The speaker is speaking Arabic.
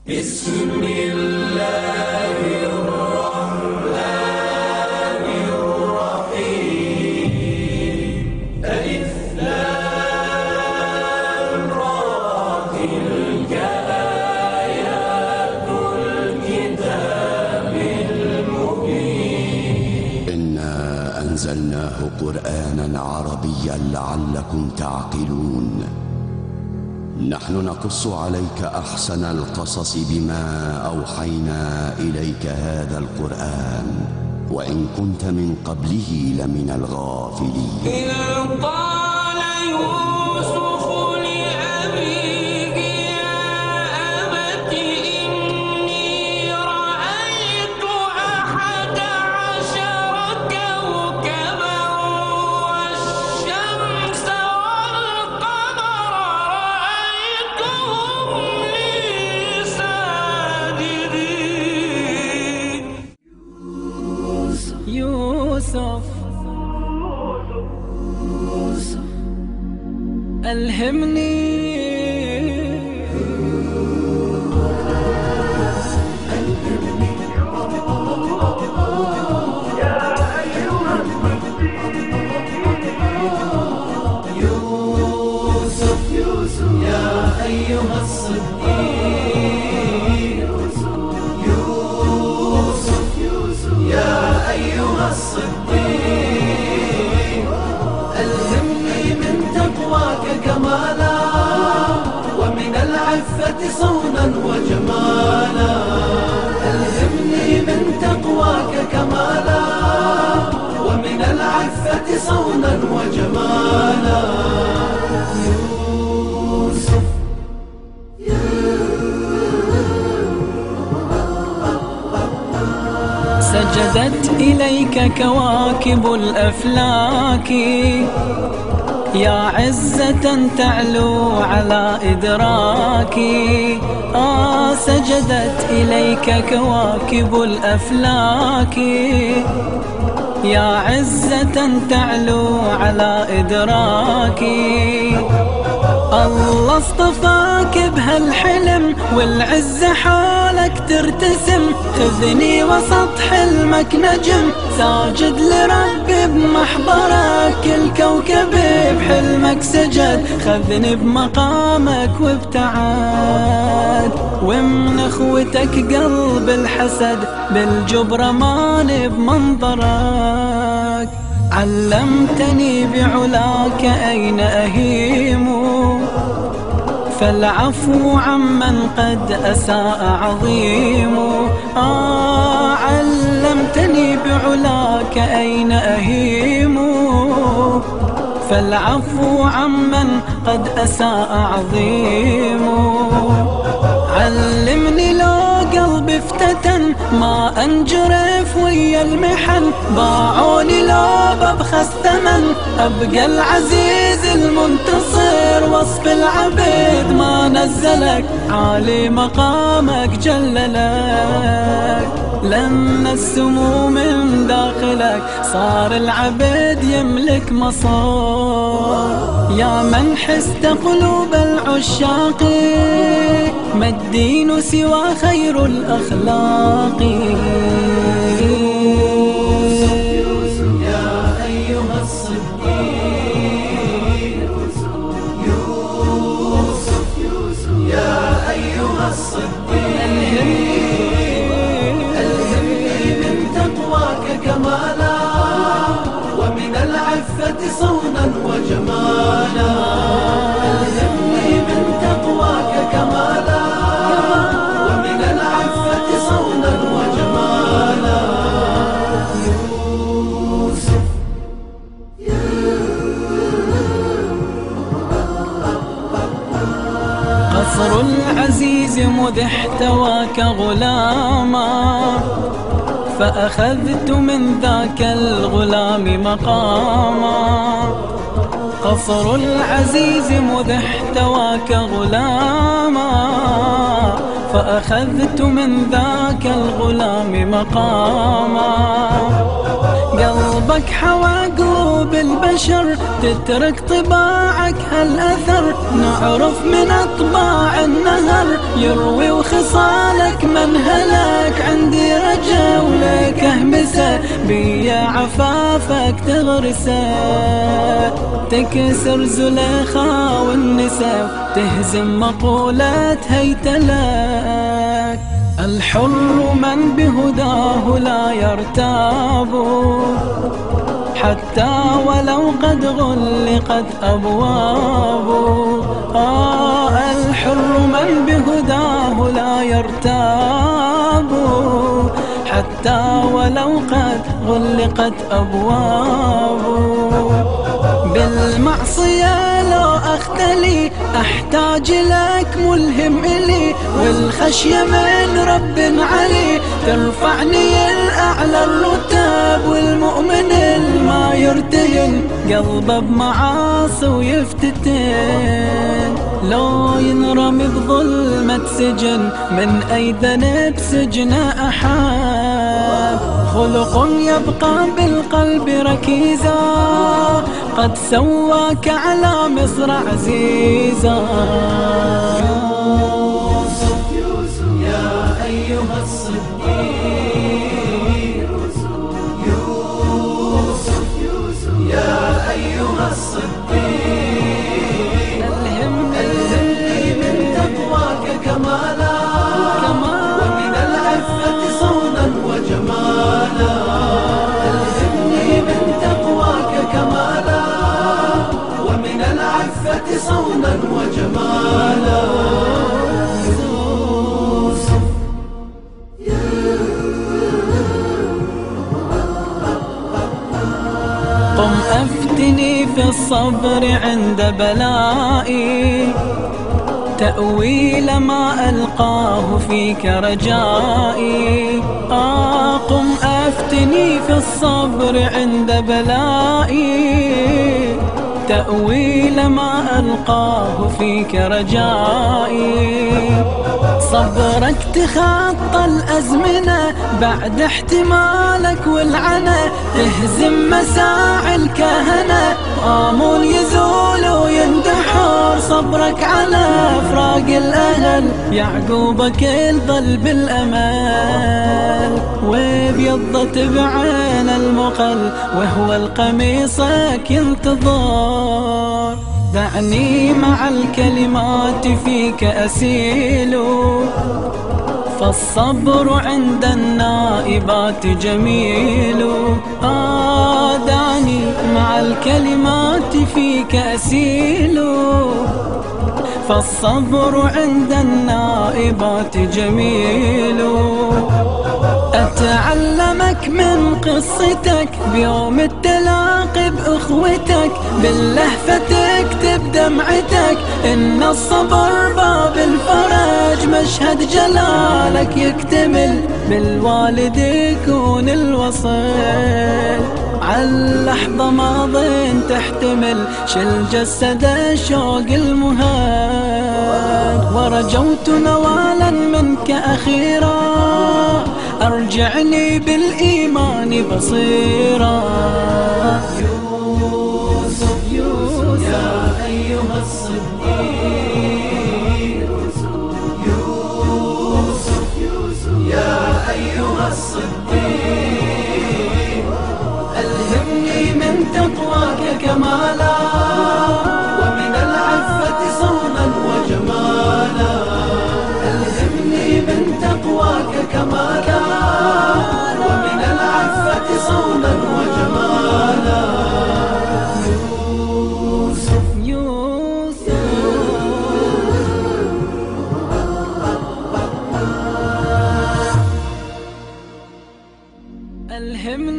بسم الله الرحمن الرحيم. ألف لام را، تلك آيات الكتاب المبين. إنا أنزلناه قرآنا عربيا لعلكم تعقلون. نحن نقص عليك أحسن القصص بما أوحينا إليك هذا القرآن وإن كنت من قبله لمن الغافلين. إذ قال يوسف لأبيه يا أبت إني رأيت 11 كوكبا والشمس والقمر رأيتهم لي ساجدين. يوسف ألهمني يوسف يا أيها الصديق، يوسف يا أيها الصديق، ألهمني من تقواك كمالا ومن العفة صونا وجمالا. ألهمني من تقواك كمالا ومن العفة صونا وجمالا. يوسف سجدت إليك كواكب الأفلاك يا عزة تعلو على إدراكي. سجدت إليك كواكب الأفلاك يا عزة تعلو على إدراكي. الله اصطفاك بهالحلم والعز حالك ترتسم. خذني وسط حلمك نجم ساجد لربي بمحضرك. الكوكب بحلمك سجد خذني بمقامك وابتعد. ومن اخوتك قلب الحسد بالجبر ماني بمنظرك. علمتني بعلاك أين أهيم فالعفو عمن قد أساء عظيم. علمتني بعلاك أين أهيم فالعفو عمن قد أساء عظيم. علمني لو قلبي افتتن ما أنجرف ويا المحن. باعوني لو ببخس ثمن أبقى العزيز المنتصر. وصف العبيد ما نزلك عالي مقامك جللك. لما السمو من داخلك صار العبد يملك مصار. يا من حست قلوب العشاق ما الدين سوى خير الأخلاق. يا أيها الصديق، يوسف يا أيها الصديق، ألهمني من تقواك كمالا ومن العفة صونا وجمالا. ألهمني من تقواك كمالا ومن العفة صونا وجمالا. يوسف قصر العزيز مذ احتواك غلاما فأخذت من ذاك الغلام مقاما. قصر العزيز مذ احتواك غلاما فأخذت من ذاك الغلام مقاما. قلبك حوى قلوب البشر تترك طباعك هالأثر. نعرف من أطباع النهر يروي وصالك من هلك، عندي رجا ولك أهمسه، بيا عفافك تغرسه، تكسر زليخا والنسا، تهزم مقولة هيتلك. الحر من بهداه لا يرتاب، حتى ولو قد غلقت أبواب. الحر من بهداه لا يرتاب، حتى ولو قد غلقت أبواب. بالمعصية لو أختلي أحتاج لك ملهم إلي، والخشية من رب علي ترفعني الأعلى الرتاب. والمؤمن ما يرتهن قلبه بمعاصي ويفتتن، لو ينرمي بظلمة سجن من أي ذنب سجنه أحاب. خلق يبقى بالقلب ركيزا، قد سواك على مصر عزيزا. يوسف يا أيها الصديق، يوسف يا أيها الصديق، ألهمني من تقواك كمالا، ومن العفة صونا وجمالا. ألهمني من تقواك كمالا، ومن العفة صونا وجمالا. قم أفتني في الصبر عند بلائي، تأويل ما ألقاه فيك رجائي. قم أفتني في الصبر عند بلائي، تأويل ما ألقاه فيك رجائي. صبرك تخطى الأزمنة بعد احتمالك والعنى، تهزم مساعي الكهنة، آمول يزول ويندحر. صبرك على فراق الأهل، يعقوبك الظل بالأمل، وبيضت بعين المقل، وهو القميصك ينتظر. دعني مع الكلمات فيك أسيل، فالصبر عند النائبات جميل. دعني مع الكلمات فيك أسيل، فالصبر عند النائبات جميل. أتعلمك من قصتك بيوم التلاقي بأخوتك، باللهفة تكتب دمعتك، إن الصبر باب الفرج، مشهد جلالك يكتمل، بالوالد يكون الوصل. عاللحظة ماضٍ تحتمل، شل جسد الشوق المهاد، ورجوت نوالا منك أخيرا، أرجعني بالإيمان بصيرا. يوسف يا أيها الصديق، يوسف يا أيها الصديق، ألهمني من تقواك كمالا، ومن العفة صونا وجمالا. ألهمني من تقواك كمالا، ومن العفة صونا وجمالا. ألهمني